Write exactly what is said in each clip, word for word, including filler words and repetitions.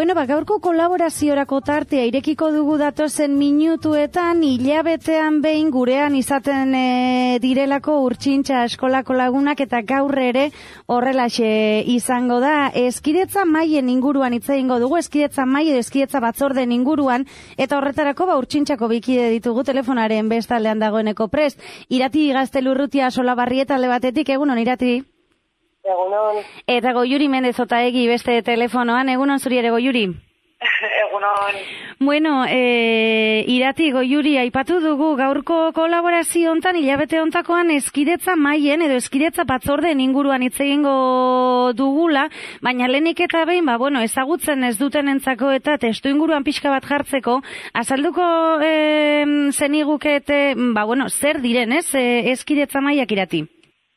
Bueno, ba, gaurko kolaboraziorako tartea irekiko dugu datozen minutuetan, hilabetean behin gurean izaten e, direlako Urtsintxa eskolako lagunak eta gaur ere horrelaxe izango da. Eskidetza maien inguruan hitz egingo dugu, eskidetza mai edo eskidetza batzorden inguruan, eta horretarako ba Urtsintxako bikide ditugu telefonaren bestaldean dagoeneko prest. Irati Gaztelurrutia Solabarrieta alde batetik, egunon Irati? Egunon. Eta Goiuri Mendez Otaegi beste telefonoan, egunon zuri ere Goiuri? Egunon. Bueno, e, Irati Goiuri aipatu dugu gaurko kolaborazio hontan hilabete hontakoan eskidetza maien edo eskidetza batzorden inguruan hitz egingo dugula, baina lehenik eta behin, ba, bueno, ezagutzen ez dutenentzako eta testu inguruan pixka bat jartzeko, azalduko e, zenigukete, ba, bueno, zer diren, ez, e, eskidetza maiak Irati?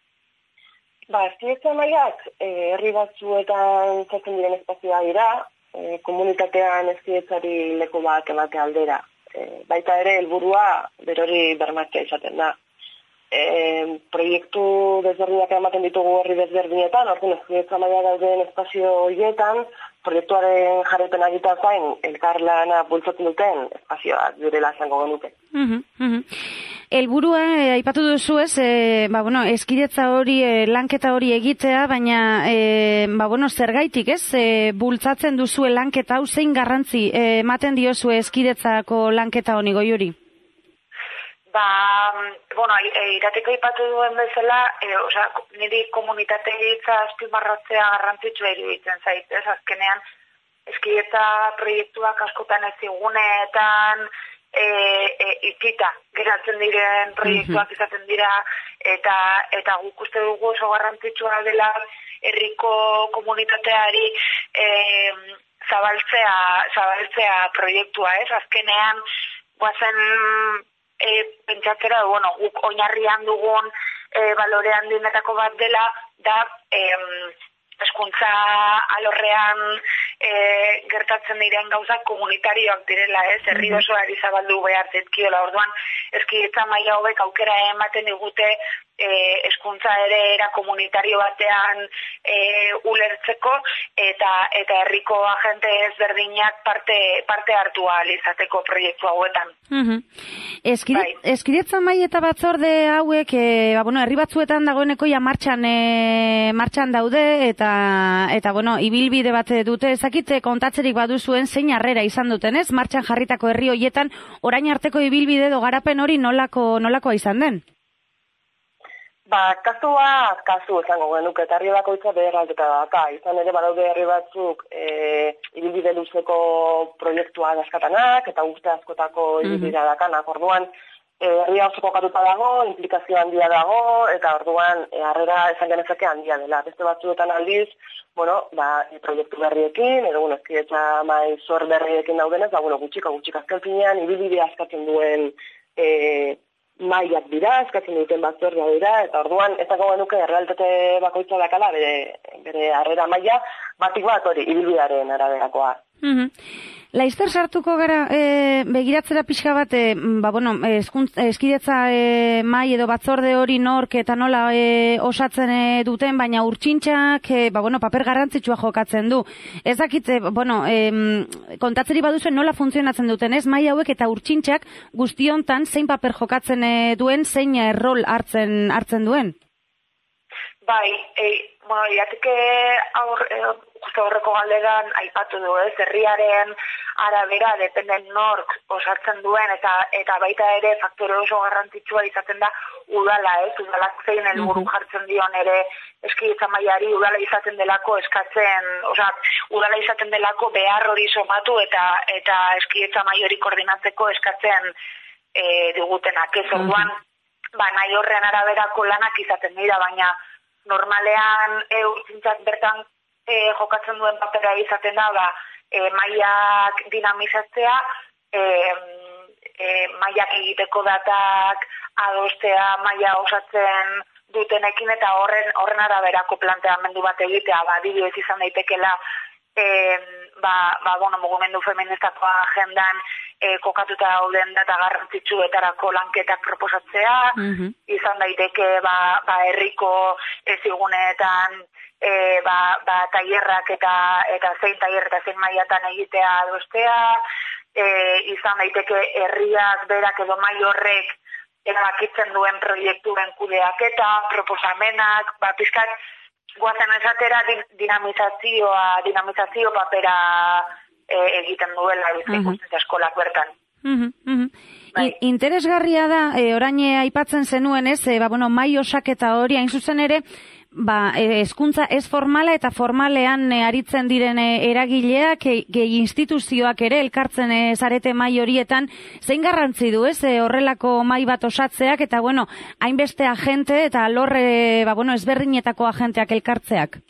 Ba, eskidetza maiak eh, herri batzuetan zaten diren espazioa dira, eh, komunitatean eskidetzari leku bat emate aldera. Eh, baita ere helburua berori bermatzea izaten da. Eh, proiektu desberdinak ematen ditugu herri desberdinetan, orduan eskidetza maia dauden espazio horietan, proiektuaren jarraipen egiteaz gain elkarlana bultzatzen duten espazioak direla izango genuke. Mhm, mhm. Helburua eh, aipatu duzu ez, eh, ba, bueno, eskidetza hori, eh, lanketa hori egitea, baina eh, ba, bueno, zergaitik ez, eh, bultzatzen duzue lanketa hau, zein garrantzi eh, ematen diozue eskidetzako lanketa honi Goiuri? Ba, bueno, Irateko aipatu duen bezala, e, osea, niri komunitate hitza azpimarratzea garrantzitsua iruditzen zait, ez, azkenean eskidetza proiektuak askotan ez iguneetan e, e, itxita geratzen diren proiektuak izaten dira, eta eta guk uste dugu oso garrantzitsua dela herriko komunitateari e, zabaltzea, zabaltzea proiektua, ez, azkenean guazen E, pentsatzera, bueno, guk oinarrian dugun e, balore handinetako bat dela, da e, hezkuntza alorrean e, gertatzen diren gauzak komunitarioak direla, ez, herri osoari zabaldu behar zaizkiola. Orduan, eskidetza maila hobek aukera ematen digute hezkuntza ere era komunitario batean e, ulertzeko eta eta herriko agente ezberdinak parte parte hartu ahal izateko proiektu hauetan. Mhm. Eskide, bai. Eskidetza mai eta batzorde hauek e, ba, bueno, herri batzuetan dagoeneko ja martxan e, martxan daude eta eta bueno, ibilbide bat dute. Ezakite kontatzerik baduzuen zein harrera izan duten, ez? Martxan jarritako herri hoietan orain arteko ibilbide edo garapen hori nolako nolakoa izan den? Ba, kasua, kasu esango genuke, eta herri bakoitza beheraldeta daka. Izan ere, badaude herri batzuk e, ibilbide luzeko proiektua daskatanak, eta urte askotako ibilbidea dakanak. Orduan, e, herria oso kokatuta dago, implikazio handia dago, eta orduan, e, harrera esan genezake handia dela. Beste batzuetan aldiz, bueno, ba, e, proiektu berriekin, edo, bueno, eskidetza mai zor berriekin daudenez, ba, bueno, gutxika, gutxika azken finean, ibilbidea askatzen duen e, maiak dira, eskatzen duten batzordea dira, eta orduan ez dago genuke errealitate bakoitza dakala bere, bere harrera maila, batik bat hori, ibilbidearen araberakoa. Mm-hmm. Laizter sartuko gara e, begiratzera pixka bat, e, ba, bueno, eskuntz, eskidetza e, mai edo batzorde hori nork eta nola e, osatzen e, duten, baina Urtsintxak e, ba, bueno, paper garrantzitsua jokatzen du. Ez dakit, e, bueno, e, kontatzeri baduzuen nola funtzionatzen duten, ez? Mai hauek eta Urtsintxak guztiontan zein paper jokatzen e, duen, zein e, rol hartzen hartzen duen? Bai, e, bueno, irateke aur, e, justo horreko galderan aipatu du, ez, herriaren arabera dependen nork osatzen duen eta eta baita ere faktore oso garrantzitsua izaten da udala, ez, udalak zein helburu jartzen dion ere eskidetza mailari, udala izaten delako eskatzen, osea, udala izaten delako behar hori somatu eta eta eskidetza maila hori koordinatzeko eskatzen e, digutenak, ez, orduan, ba, nahi horren araberako lanak izaten dira, baina normalean e, Urtsintxak bertan e, jokatzen duen papera izaten da, ba, e, mailak dinamizatzea, e, e, mailak egiteko datak adostea maila osatzen dutenekin eta horren horren araberako planteamendu bat egitea, ba, adibidez izan daitekela e, ba, ba, bueno, mugimendu feministako agendan e, kokatuta dauden data garrantzitsuetarako lanketak proposatzea, mm-hmm. izan daiteke ba, ba herriko eziguneetan e, ba, ba, tailerrak eta, eta zein tailer eta zein mailatan egitea adostea, e, izan daiteke herriak berak edo mai horrek erabakitzen duen proiektuen kudeaketa, proposamenak, ba, pizkat, guazen esatera dinamizazioa, dinamizazio papera e, egiten duela bizkaikuntza uh-huh. eskolak bertan. Uh-huh, uh-huh. Bai. Interesgarria da, e, orain aipatzen zenuen ez, e, ba, bueno, mai osaketa hori, hain zuzen ere, ba, hezkuntza ez formala eta formalean e, aritzen diren e, eragileak, e, gehi instituzioak ere elkartzen e, zarete mai horietan, zein garrantzi du ez, e, horrelako mai bat osatzeak, eta bueno, hainbeste agente eta alorre, ba, bueno, ezberdinetako agenteak elkartzeak?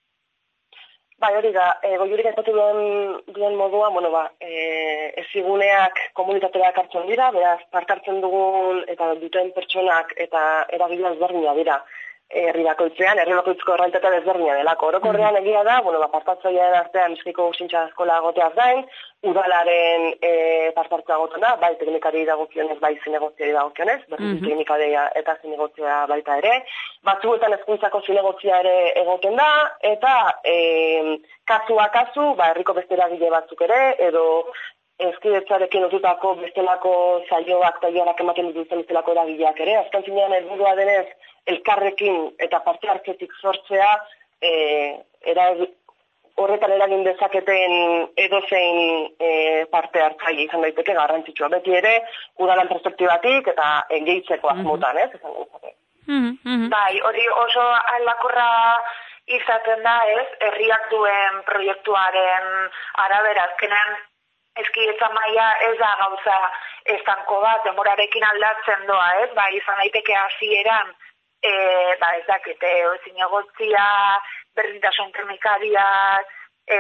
Bai, hori da, e, goiurik aipatu duen, duen modua, bueno, ba, e, eziguneak komunitateak hartzen dira, beraz, parte hartzen dugun eta duten pertsonak eta eragilea ezberdina dira. Herri bakoitzean, herri bakoitzko errealitatea desberdina delako. Orokorrean egia da, bueno, ba, partartzailearen artean Bizkaiko Urtsintxa eskola egoteaz gain, udalaren e, partartzea egoten da, bai teknikari dagokionez, bai zinegotziari dagokionez, berriz mm-hmm. teknikadea eta zinegotzia baita ere. Batzuetan hezkuntzako zinegotzia ere egoten da, eta e, kasua kasu, ba, herriko beste eragile batzuk ere, edo ezkidetzarekin lotutako bestelako saioak tailerak ematen dituzten bestelako eragileak ere. Azken finean helburua denez elkarrekin eta parte hartzetik sortzea e, era, horretan eragin dezaketen edozein e, parte hartzaile izan daiteke garrantzitsua. Beti ere udalan perspektibatik eta gehitzeko asmotan, ez? Izan daiteke. Mm-hmm. Bai, hori oso aldakorra izaten da, ez? Herriak duen proiektuaren arabera azkenean ezkidetza maila ez da gauza estanko bat, demorarekin aldatzen doa, ez? Ba, izan daiteke hasieran, e, ba, ez dakite, zinegotzia, berdintasun teknikariak, e,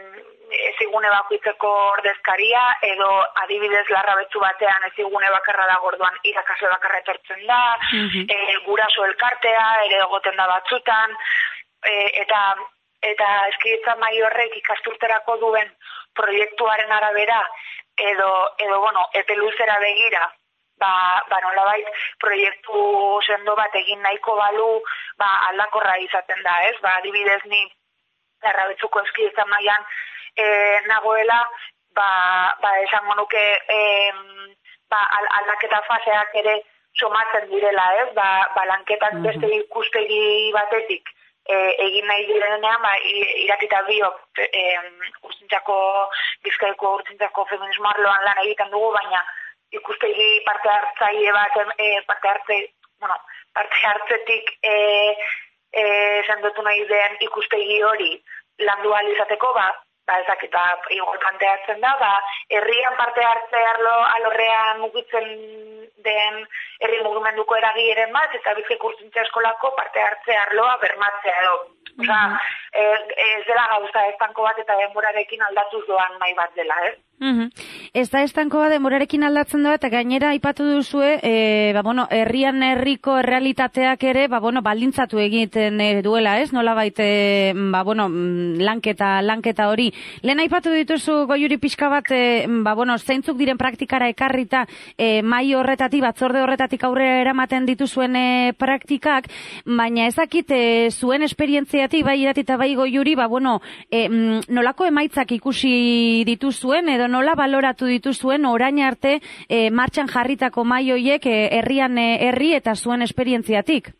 ezigune bakoitzeko ordezkaria, edo adibidez larrabetzu batean ezigune bakarra da gorduan irakasle bakarra etortzen da, mm-hmm. e, guraso elkartea, ere egoten da batzutan, e, eta eta ezkidetza maila horrek ikasturterako duen proiektuaren arabera edo, edo bueno, epe luzera begira, ba, ba nolabait proiektu sendo bat egin nahiko balu, ba aldakorra izaten da, ez? Ba adibidez ni Larrabetzuko ezkidetza mailan e, nagoela, ba, ba esango nuke e, ba, aldaketa faseak ere somatzen direla, ez? Ba, ba lanketak mm-hmm. beste ikuspegi batetik E, egin nahi direnean, ba, iratita biok e, urtzintzako, Bizkaiko urtzintzako feminismo arloan lan egiten dugu, baina ikustegi parte hartzaile bat, e, parte hartze, bueno, parte hartzetik e, e, sendotu nahi den ikustegi hori landu ahal izateko, ba, ba ezakit, ba, igual planteatzen da, ba, herrian parte hartze arlo alorrean mugitzen den herri mugimenduko eragileren bat, eta Bizkaiko Urtsintza eskolako parte hartze arloa bermatzea edo. Osa, mm-hmm. ez dela gauza estanko bat eta denborarekin aldatuz doan mai bat dela, ez? Mm-hmm. Ez da estanko bat denborarekin aldatzen doa, eta gainera aipatu duzue, e, ba, bueno, herrian herriko errealitateak ere, ba, bueno, baldintzatu egiten e, duela, ez? Nola baite, ba, bueno, lanketa, lanketa hori. Lehen aipatu dituzu Goiuri pixka bat, e, ba, bueno, zeintzuk diren praktikara ekarrita e, mai horretatik, batzorde horretatik aurrera eramaten dituzuen e, praktikak, baina ezakit e, zuen esperientziatik, bai Irati eta bai Goiuri, ba, bueno, e, nolako emaitzak ikusi dituzuen, edo nola baloratu dituzuen orain arte e, martxan jarritako mai hoiek e, herrian e, herri eta zuen esperientziatik?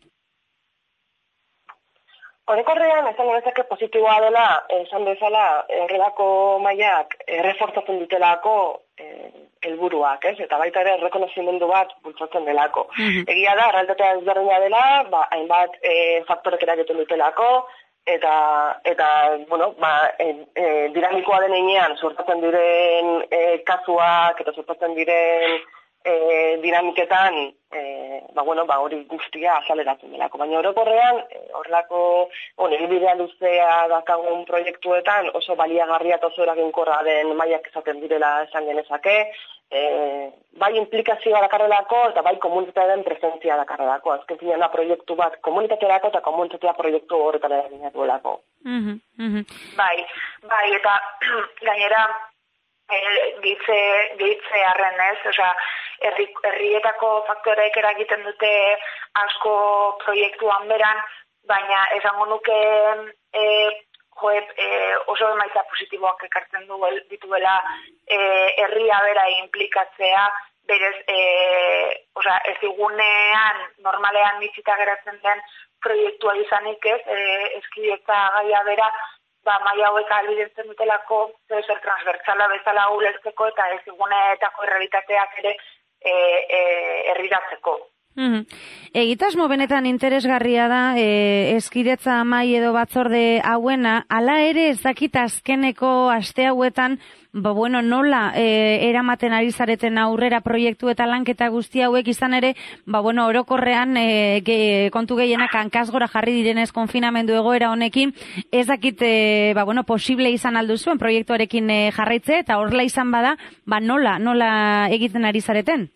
Horekorrean, esan genezake positiboa dela, esan bezala, horrelako mailak errefortzatzen dutelako helburuak, ez? Eta baita ere errekonozimendu bat bultzatzen delako. Mm-hmm. Egia da, realitatea ezberdina dela, ba, hainbat e, faktorek eragiten dutelako, eta, eta bueno, ba, e, e, dinamikoa den heinean, sortatzen diren e, kasuak, eta sortatzen diren e, dinamiketan, e, ba, bueno, ba, hori guztia azaleratzen delako. Baina orokorrean, horrelako, bueno, bidea luzea dakagun proiektuetan oso baliagarria eta oso eraginkorra den mailak izaten direla esan genezake, e, bai implikazioa dakarrelako eta bai komunitatearen presentzia dakarrelako. Azken finean da proiektu bat komunitatearako eta komunitatea proiektu horretan eraginatuelako. Mm-hmm, mm-hmm. Bai, bai, eta gainera gehitze, gehitze arren ez, osea, herri, herrietako faktoreek eragiten dute asko proiektuan beran, baina esango nuke e, jo, e, oso emaitza positiboak ekartzen du, dituela e, herria bera implikatzea, berez, e, oza, ez igunean, normalean mitzita geratzen den proiektua izanik ez, e, eskidetza gaia bera, ba, maia hauek albidentzen dutelako zer transbertsala bezala ulertzeko eta ez iguneetako errealitateak ere e, e, erriratzeko. Mm-hmm. Egitasmo benetan interesgarria da, e, eskidetza mai edo batzorde hauena, hala ere ez dakit azkeneko aste hauetan, ba bueno, nola e, eramaten ari zareten aurrera proiektu eta lanketa guzti hauek izan ere, ba bueno, orokorrean e, ge, kontu gehienak hankasgora jarri direnez konfinamendu egoera honekin, ez dakit e, ba bueno, posible izan alduzuen proiektuarekin e, jarraitze eta horrela izan bada, ba nola, nola egiten ari zareten?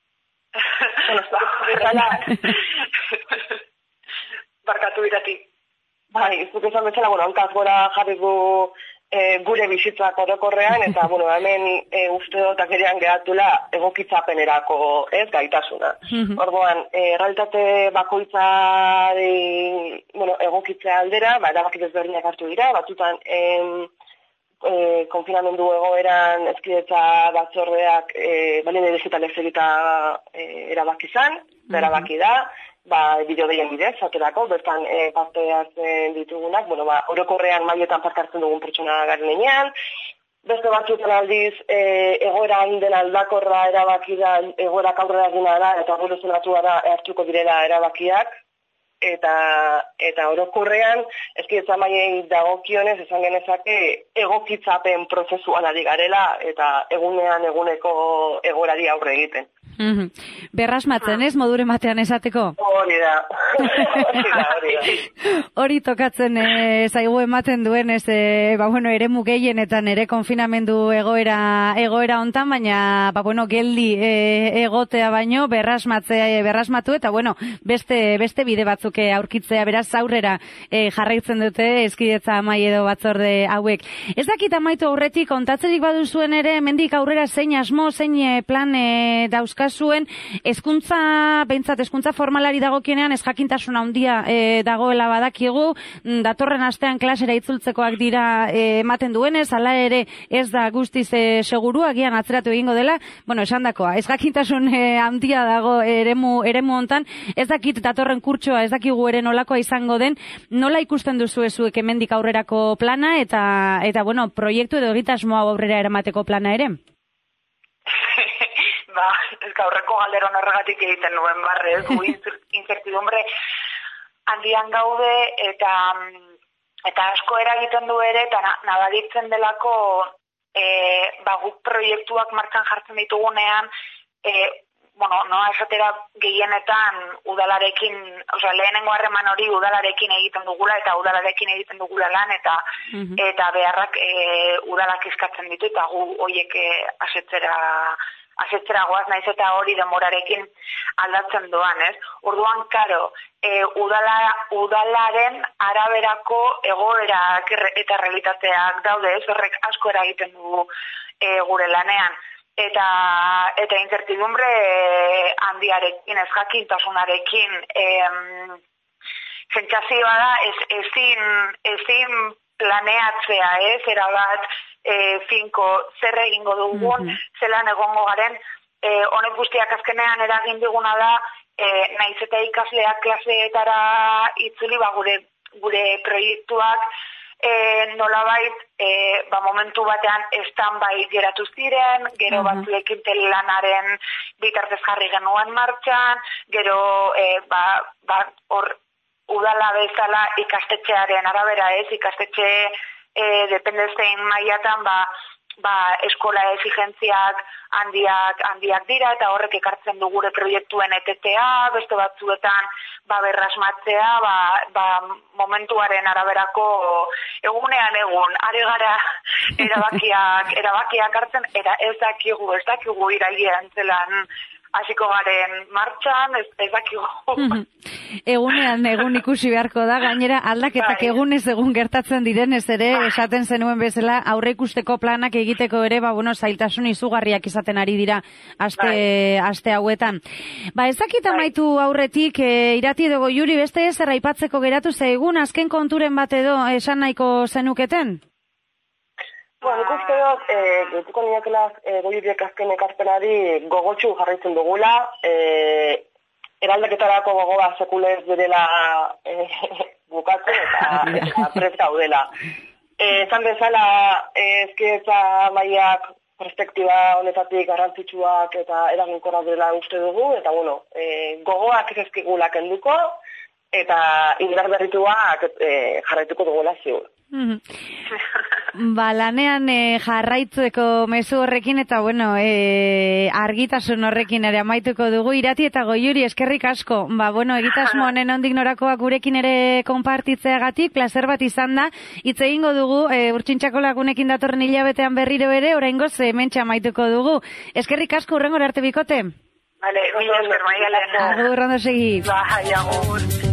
Barkatu irati. Bai, zuk esan bezala, bueno, hankaz gora jarri du e, gure bizitzak orokorrean, eta, bueno, hemen e, uste dut akerean gehatula egokitzapenerako ez gaitasuna. Orduan, e, realitate bakoitza de, bueno, egokitzea aldera, ba, erabakit ezberdinak hartu dira, batzutan, em, E, konfinamendu egoeran eskidetza batzordeak e, balien edezetan ez egita e, erabaki izan, mm-hmm. erabaki da, ba, bideo deien bidez, aterako, bertan e, parte hartzen ditugunak, bueno, ba, orokorrean maietan parte hartzen dugun pertsona garen enean, beste batzuetan aldiz e, egoera inden aldakorra erabaki da, egoera aurrera egina da, eta evoluzionatua da hartuko direla erabakiak, eta eta orokorrean eskidetza maiei dagokionez esan genezake egokitzapen prozesuan ari garela eta egunean eguneko egoerari aurre egiten. Mm-hmm. Berrasmatzen ez, modure batean esateko? Hori da. Hori da, hori da. Hori tokatzen e, zaigu ematen duen ez, e, ba bueno, eremu gehienetan ere konfinamendu egoera egoera hontan, baina ba bueno, geldi e, egotea baino berrasmatzea berrasmatu eta bueno, beste beste bide batzuk aurkitzea, beraz aurrera e, jarraitzen dute eskidetza mai edo batzorde hauek. Ez dakit amaitu aurretik kontatzerik baduzuen ere hemendik aurrera zein asmo, zein plan e, dauzka zuen, hezkuntza behintzat hezkuntza formalari dagokienean ez jakintasun handia e, dagoela badakigu, datorren astean klasera itzultzekoak dira e, ematen duenez, hala ere ez da guztiz e, seguru, agian atzeratu egingo dela, bueno, esandakoa, ez jakintasun e, handia dago eremu eremu hontan, ez dakit datorren kurtsoa, ez dakigu ere nolakoa izango den, nola ikusten duzu ezuek hemendik aurrerako plana eta eta bueno, proiektu edo egitasmoa aurrera eramateko plana ere? Ba, ez gaurreko galderon horregatik egiten nuen barre, ez gu incertidumbre handian gaude eta eta asko eragiten du ere eta nabaritzen delako e, ba, guk proiektuak martxan jartzen ditugunean e, bueno, no, esatera gehienetan udalarekin, osea, lehenengo harreman hori udalarekin egiten dugula eta udalarekin egiten dugula lan eta mm-hmm. eta beharrak e, udalak eskatzen ditu eta gu hoiek e, asetzera asetzera goaz naiz eta hori demorarekin aldatzen doan, ez? Orduan, karo, e, udala, udalaren araberako egoerak eta realitateak daude, ez? Horrek asko eragiten du e, gure lanean. Eta eta incertidumbre handiarekin, ez jakintasunarekin, em, sentsazioa da ez, ezin, ezin planeatzea, ez? Erabat, E, finko zer egingo dugun, mm-hmm. zelan egongo garen, e, honek guztiak azkenean eragin diguna da, e, naiz eta ikasleak klaseetara itzuli, ba, gure, gure proiektuak e, nolabait, e, ba, momentu batean stand-by geratu ziren, gero mm-hmm. batzuekin telelanaren bitartez jarri genuen martxan, gero e, ba, ba, or, udala bezala ikastetxearen arabera ez, ikastetxe E, depende zein mailatan ba, ba, eskola exigentziak handiak handiak dira eta horrek ekartzen du gure proiektuen etetea, beste batzuetan ba, berrasmatzea, ba, ba, momentuaren araberako egunean egun, are gara erabakiak, erabakiak hartzen, era ez dakigu, ez dakigu irailean zelan hasiko garen martxan, ez, ez dakigu. egunean egun ikusi beharko da, gainera aldaketak bai. Egunez egun gertatzen direnez ere, bai. Esaten zenuen bezala, aurre ikusteko planak egiteko ere, ba, bueno, zailtasun izugarriak izaten ari dira aste, bai. Aste hauetan. Ba, ezakita bai. Maitu aurretik, e, Irati edo Goiuri, beste ez erraipatzeko geratu zaigun, azken konturen bat edo esan nahiko zenuketen? Bueno, nik uste dut, e, getuko niakela e, Goiuriek azken ekarpenari gogotxu jarraitzen dugula, e, eraldaketarako gogoa sekulez berela e, bukatzen eta, eta prest gaudela. Esan bezala, ezkietza maiak perspektiba honetatik garrantzitsuak eta eraginkorra dela uste dugu, eta bueno, e, gogoak ez ezkigula kenduko, eta indar berrituak e, jarraituko dugula ziur. Mm-hmm. Ba, lanean e, jarraitzeko mezu horrekin eta bueno, e, argitasun horrekin ere amaituko dugu. Irati eta Goiuri, eskerrik asko. Ba, bueno, egitasmo honen ondik norakoak gurekin ere konpartitzeagatik, placer bat izan da. Hitz egingo dugu, e, Urtsintxako Lagunekin datorren hilabetean berriro ere, oraingoz hementxe amaituko dugu. Eskerrik asko, hurrengora arte bikote. Vale, ondo esker, maia lehena. Agur, ondo segi. Bai, agur.